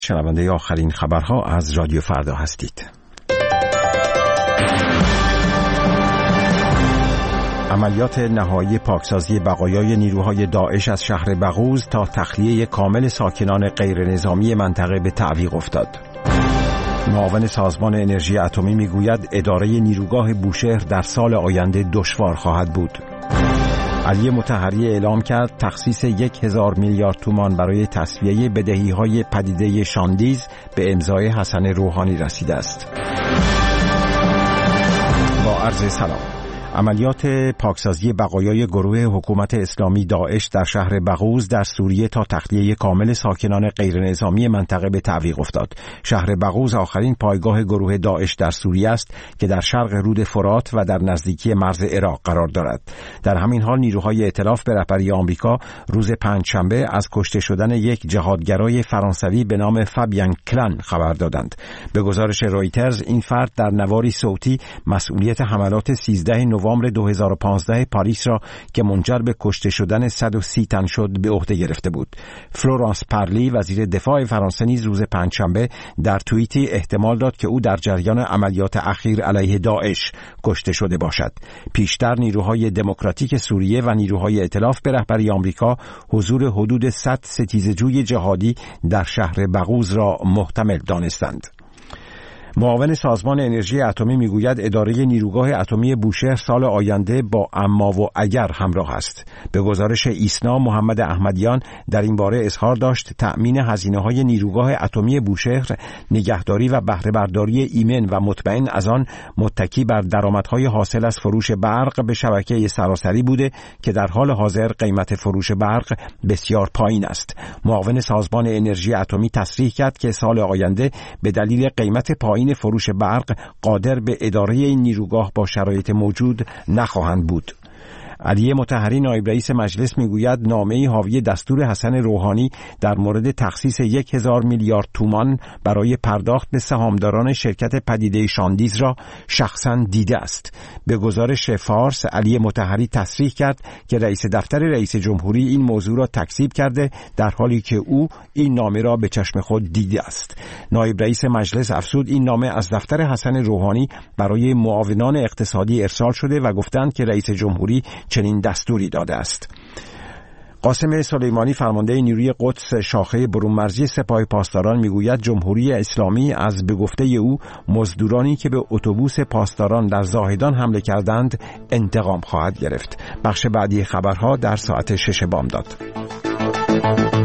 شنونده آخرین خبرها از رادیو فردا هستید. عملیات نهایی پاکسازی بقایای نیروهای داعش از شهر بغوز تا تخلیه کامل ساکنان غیر نظامی منطقه به تعویق افتاد. معاون سازمان انرژی اتمی میگوید اداره نیروگاه بوشهر در سال آینده دشوار خواهد بود. علی مطهری اعلام کرد تخصیص 1000 میلیارد تومان برای تسویه بدهی‌های پدیده شاندیز به امضای حسن روحانی رسیده است. با عرض سلام. عملیات پاکسازی بقایای گروه حکومت اسلامی داعش در شهر بغوز در سوریه تا تخلیه کامل ساکنان غیر نظامی منطقه به تعویق افتاد. شهر بغوز آخرین پایگاه گروه داعش در سوریه است که در شرق رود فرات و در نزدیکی مرز عراق قرار دارد. در همین حال نیروهای ائتلاف به رهبری آمریکا روز پنجشنبه از کشته شدن یک جهادگرای فرانسوی به نام فابیان کلان خبر دادند. به گزارش رویترز این فرد در نواری صوتی مسئولیت حملات 13 نوامبر 2015 پاریس را که منجر به کشته شدن 130 تن شد به عهده گرفته بود. فلورانس پارلی وزیر دفاع فرانسه نیز روز پنجشنبه در توییتی احتمال داد که او در جریان عملیات اخیر علیه داعش کشته شده باشد. پیشتر نیروهای دموکراتیک سوریه و نیروهای ائتلاف به رهبری آمریکا حضور حدود 100 ستیزجوی جهادی در شهر بغوز را محتمل دانستند. معاون سازمان انرژی اتمی میگوید اداره نیروگاه اتمی بوشهر سال آینده با اما و اگر همراه است. به گزارش ایسنا محمد احمدیان در این باره اظهار داشت تأمین هزینه‌های نیروگاه اتمی بوشهر، نگهداری و بهره برداری ایمن و مطمئن از آن متکی بر درآمدهای حاصل از فروش برق به شبکه سراسری بوده که در حال حاضر قیمت فروش برق بسیار پایین است. معاون سازمان انرژی اتمی تصریح کرد که سال آینده به دلیل قیمت پایین فروش برق قادر به اداره این نیروگاه با شرایط موجود نخواهند بود. علی مطهری نایب رئیس مجلس میگوید نامه‌ای حاوی دستور حسن روحانی در مورد تخصیص 1000 میلیارد تومان برای پرداخت به سهامداران شرکت پدیده شاندیز را شخصا دیده است. به گزارش فارس علی مطهری تصریح کرد که رئیس دفتر رئیس جمهوری این موضوع را تکذیب کرده در حالی که او این نامه را به چشم خود دیده است. نایب رئیس مجلس افزود این نامه از دفتر حسن روحانی برای معاونان اقتصادی ارسال شده و گفتند که رئیس جمهوری چنین دستوری داده است. قاسم سلیمانی فرمانده نیروی قدس شاخه برون‌مرزی سپاه پاسداران میگوید جمهوری اسلامی از به گفته او مزدورانی که به اتوبوس پاسداران در زاهدان حمله کردند انتقام خواهد گرفت. بخش بعدی خبرها در ساعت 6 بامداد.